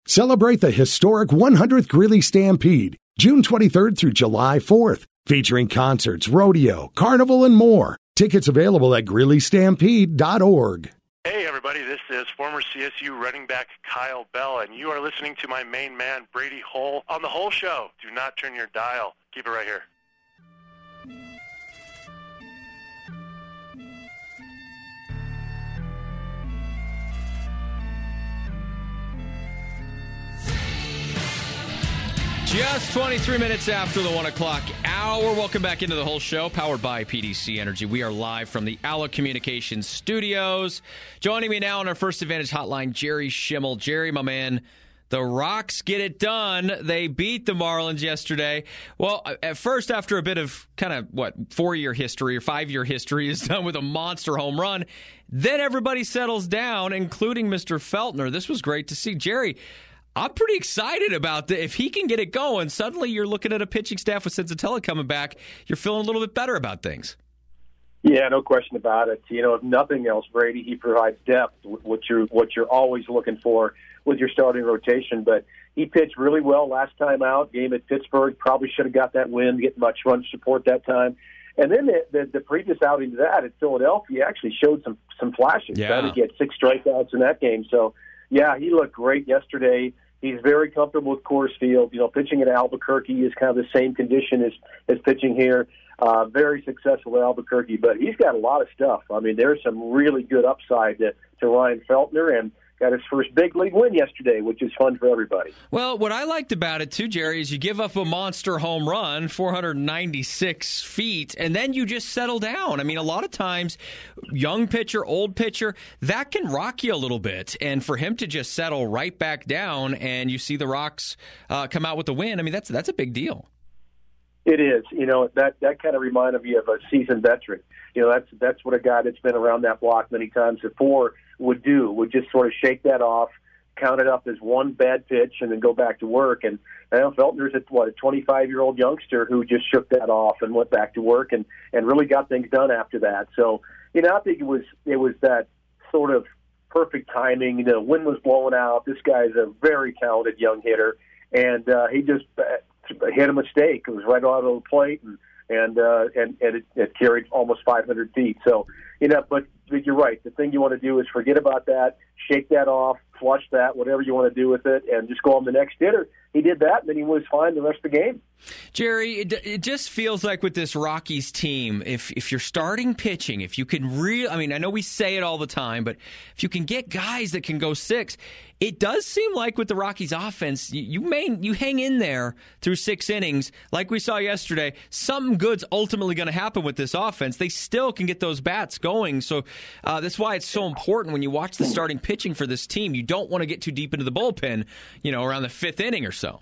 Celebrate the historic 100th Greeley Stampede, June 23rd through July 4th, featuring concerts, rodeo, carnival, and more. Tickets available at GreeleyStampede.org. Hey, everybody, this is former CSU running back Kyle Bell, and you are listening to my main man, Brady Hull, on The Hull Show. Do not turn your dial. Keep it right here. Just 23 minutes after the 1 o'clock hour. Welcome back into the Whole Show, powered by PDC Energy. We are live from the Allo Communications studios. Joining me now on our First Advantage hotline, Jerry Schimmel. Jerry, my man, the Rocks get it done. They beat the Marlins yesterday. Well, at first, after a bit of kind of, 4-year history or 5-year history is done with a monster home run, then everybody settles down, including Mr. Feltner. This was great to see. Jerry, I'm pretty excited about that. If he can get it going, suddenly you're looking at a pitching staff with Senzatella coming back. You're feeling a little bit better about things. Yeah, no question about it. You know, if nothing else, Brady, he provides depth, what you're always looking for with your starting rotation. But he pitched really well last time out. Game at Pittsburgh, probably should have got that win, get much run support that time. And then the previous outing to that at Philadelphia actually showed some flashes. Yeah. I think he had 6 strikeouts in that game. So, yeah, he looked great yesterday. He's very comfortable with Coors Field. You know, pitching at Albuquerque is kind of the same condition as pitching here. Very successful at Albuquerque, but he's got a lot of stuff. I mean, there's some really good upside to Ryan Feltner, and got his first big league win yesterday, which is fun for everybody. Well, what I liked about it, too, Jerry, is you give up a monster home run, 496 feet, and then you just settle down. I mean, a lot of times, young pitcher, old pitcher, that can rock you a little bit. And for him to just settle right back down and you see the Rocks come out with a win, I mean, that's a big deal. It is. You know, that kind of reminded me of a seasoned veteran. You know, that's what a guy that's been around that block many times before would do, would just sort of shake that off, count it up as one bad pitch, and then go back to work. And Feltner's a 25-year-old youngster who just shook that off and went back to work and really got things done after that. So, you know, I think it was that sort of perfect timing. You know, wind was blowing out. This guy's a very talented young hitter, and he just hit a mistake. It was right out of the plate, and it carried almost 500 feet. So, you know, but you're right. The thing you want to do is forget about that, shake that off, flush that, whatever you want to do with it, and just go on the next hitter. He did that, and then he was fine the rest of the game. Jerry, it just feels like with this Rockies team, if you're starting pitching, if you can I mean, I know we say it all the time, but if you can get guys that can go 6, it does seem like with the Rockies offense, you hang in there through 6 innings. Like we saw yesterday, something good's ultimately going to happen with this offense. They still can get those bats going. So that's why it's so important when you watch the starting pitching for this team. You don't want to get too deep into the bullpen, you know, around the 5th inning or so.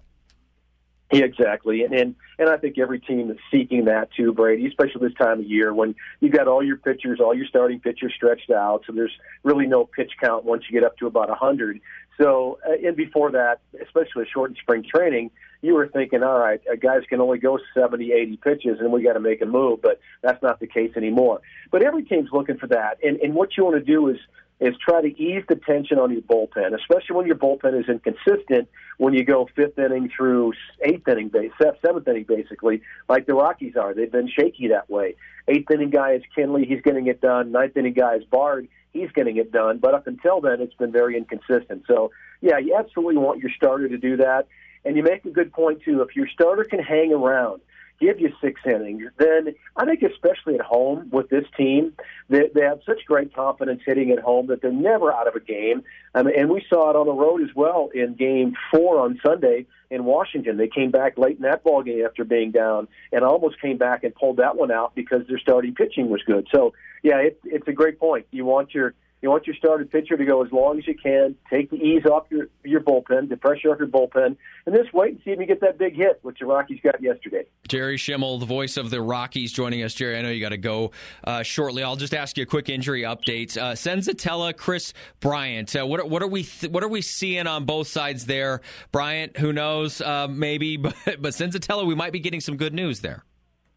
Yeah, exactly. And I think every team is seeking that too, Brady, especially this time of year when you've got all your pitchers, all your starting pitchers stretched out, so there's really no pitch count once you get up to about 100. So, and before that, especially a shortened spring training, you were thinking, all right, guys can only go 70, 80 pitches, and we got to make a move, but that's not the case anymore. But every team's looking for that, and what you want to do is try to ease the tension on your bullpen, especially when your bullpen is inconsistent when you go 5th inning through 7th inning, basically, like the Rockies are. They've been shaky that way. 8th inning guy is Kinley. He's getting it done. 9th inning guy is Bard. He's getting it done. But up until then, it's been very inconsistent. So, yeah, you absolutely want your starter to do that. And you make a good point, too. If your starter can hang around, give you 6 innings, then I think especially at home with this team, they have such great confidence hitting at home that they're never out of a game. And we saw it on the road as well in Game 4 on Sunday in Washington. They came back late in that ball game after being down and almost came back and pulled that one out because their starting pitching was good. So, yeah, it's a great point. You want your starting pitcher to go as long as you can, take the ease off your bullpen, the pressure off your bullpen, and just wait and see if you get that big hit, which the Rockies got yesterday. Jerry Schimmel, the voice of the Rockies, joining us. Jerry, I know you got to go shortly. I'll just ask you a quick injury update. Senzatella, Chris Bryant. What are we seeing on both sides there? Bryant, who knows, maybe, but Senzatella, we might be getting some good news there.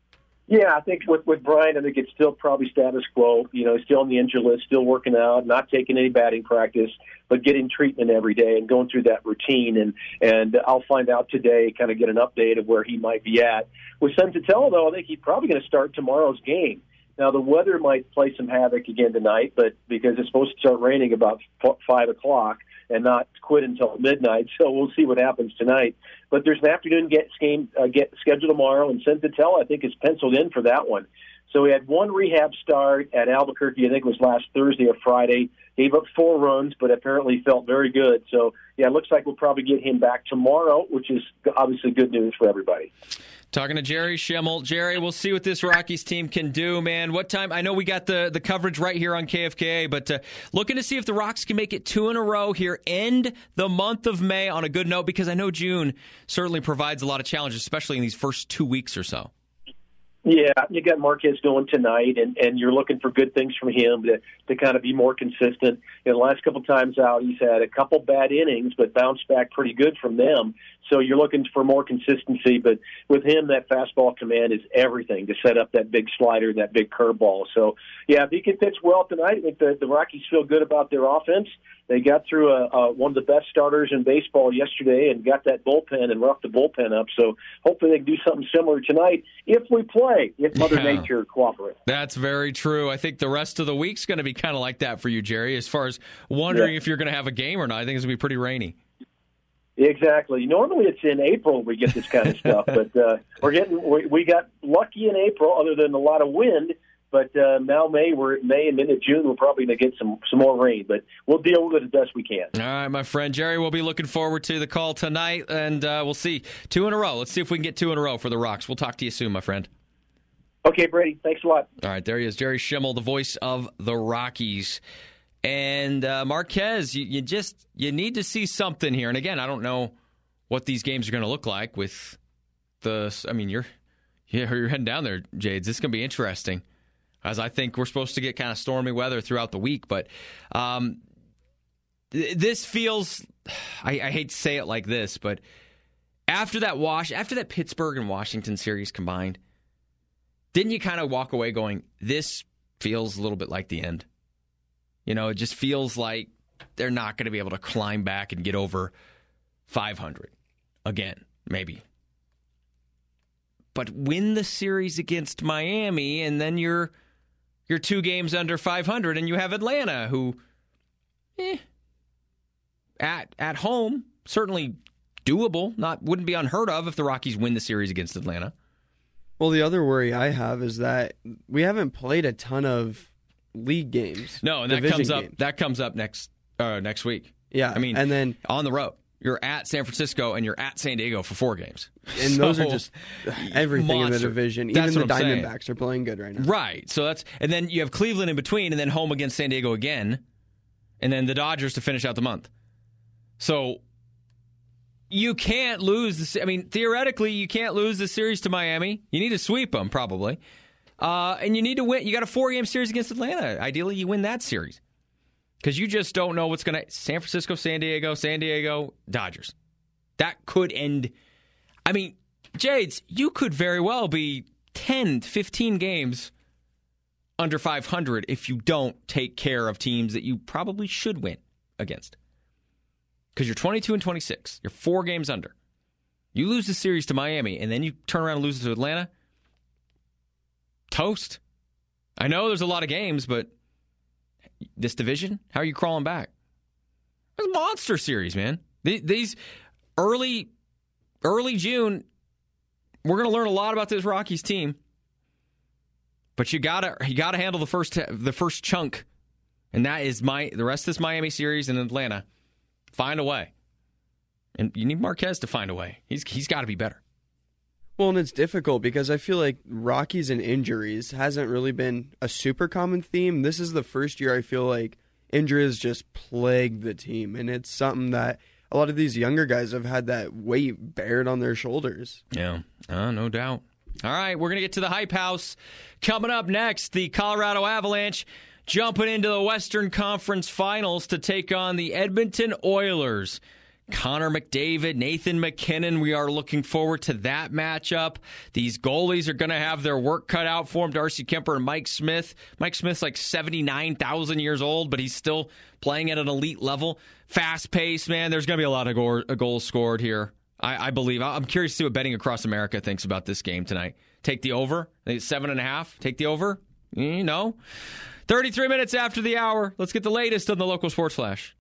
Yeah, I think with Brian, I think it's still probably status quo. Still on the injury list, still working out, not taking any batting practice, but getting treatment every day and going through that routine. And I'll find out today, kind of get an update of where he might be at. With Senzatella, though, I think he's probably going to start tomorrow's game. Now, the weather might play some havoc again tonight, but because it's supposed to start raining about 5 o'clock and not quit until midnight, so we'll see what happens tonight. But there's an afternoon game scheduled tomorrow, and Senzatella, I think, is penciled in for that one. So we had one rehab start at Albuquerque, I think it was last Thursday or Friday. Gave up 4 runs, but apparently felt very good. So, yeah, it looks like we'll probably get him back tomorrow, which is obviously good news for everybody. Talking to Jerry Schimmel. Jerry, we'll see what this Rockies team can do, man. What time? I know we got the coverage right here on KFKA, but looking to see if the Rocks can make it 2 in a row here, end the month of May on a good note, because I know June certainly provides a lot of challenges, especially in these first 2 weeks or so. Yeah, you got Marquez going tonight, and you're looking for good things from him to kind of be more consistent. The last couple times out, he's had a couple bad innings, but bounced back pretty good from them. So you're looking for more consistency. But with him, that fastball command is everything to set up that big slider, that big curveball. So, yeah, if he can pitch well tonight, I think the Rockies feel good about their offense. They got through one of the best starters in baseball yesterday and got that bullpen and roughed the bullpen up. So hopefully they can do something similar tonight if we play, if Mother Nature cooperates. That's very true. I think the rest of the week's going to be kind of like that for you, Jerry, as far as wondering if you're going to have a game or not. I think it's going to be pretty rainy. Exactly. Normally it's in April we get this kind of stuff, but we got lucky in April, other than a lot of wind. But now we're in May and into June, we're probably going to get some more rain. But we'll deal with it as best we can. All right, my friend. Jerry, we'll be looking forward to the call tonight, and we'll see 2 in a row. Let's see if we can get 2 in a row for the Rocks. We'll talk to you soon, my friend. Okay, Brady. Thanks a lot. All right, there he is, Jerry Schimmel, the voice of the Rockies. And Marquez, you need to see something here. And again, I don't know what these games are going to look like with you're heading down there, Jades. This is going to be interesting, as I think we're supposed to get kind of stormy weather throughout the week. But this feels, I hate to say it like this, but after that Pittsburgh and Washington series combined, didn't you kind of walk away going, this feels a little bit like the end? It just feels like they're not going to be able to climb back and get over 500 again, maybe. But win the series against Miami, and then you're 2 games under 500, and you have Atlanta, who, at home, certainly doable. Wouldn't be unheard of if the Rockies win the series against Atlanta. Well, the other worry I have is that we haven't played a ton of league games. No, and that comes up next week. Yeah, and then on the road, you're at San Francisco and you're at San Diego for 4 games, and those are just everything in the division. Even the Diamondbacks are playing good right now. Right. So and then you have Cleveland in between, and then home against San Diego again, and then the Dodgers to finish out the month. So you can't lose theoretically, you can't lose the series to Miami. You need to sweep them probably. And you need to win. You got a 4-game series against Atlanta. Ideally, you win that series. Because you just don't know what's going to... San Francisco, San Diego, Dodgers. That could end... Jades, you could very well be 10, 15 games under 500 if you don't take care of teams that you probably should win against. Because you're 22 and 26. You're 4 games under. You lose the series to Miami, and then you turn around and lose it to Atlanta. Toast. I know there's a lot of games, but this division, how are you crawling back? It's a monster series, man. These early June, we're going to learn a lot about this Rockies team. But you gotta handle the first chunk, and that is the rest of this Miami series in Atlanta. Find a way, and you need Marquez to find a way. He's got to be better. Well, and it's difficult because I feel like Rockies and injuries hasn't really been a super common theme. This is the first year I feel like injuries just plagued the team, and it's something that a lot of these younger guys have had that weight bared on their shoulders. Yeah, no doubt. All right, we're going to get to the Hype House. Coming up next, the Colorado Avalanche jumping into the Western Conference Finals to take on the Edmonton Oilers. Connor McDavid, Nathan McKinnon. We are looking forward to that matchup. These goalies are going to have their work cut out for them. Darcy Kemper and Mike Smith. Mike Smith's like 79,000 years old, but he's still playing at an elite level. Fast pace, man. There's going to be a lot of goals scored here. I believe. I'm curious to see what Betting Across America thinks about this game tonight. Take the over. 7.5. Take the over. No. 33 minutes after the hour. Let's get the latest on the local sports flash.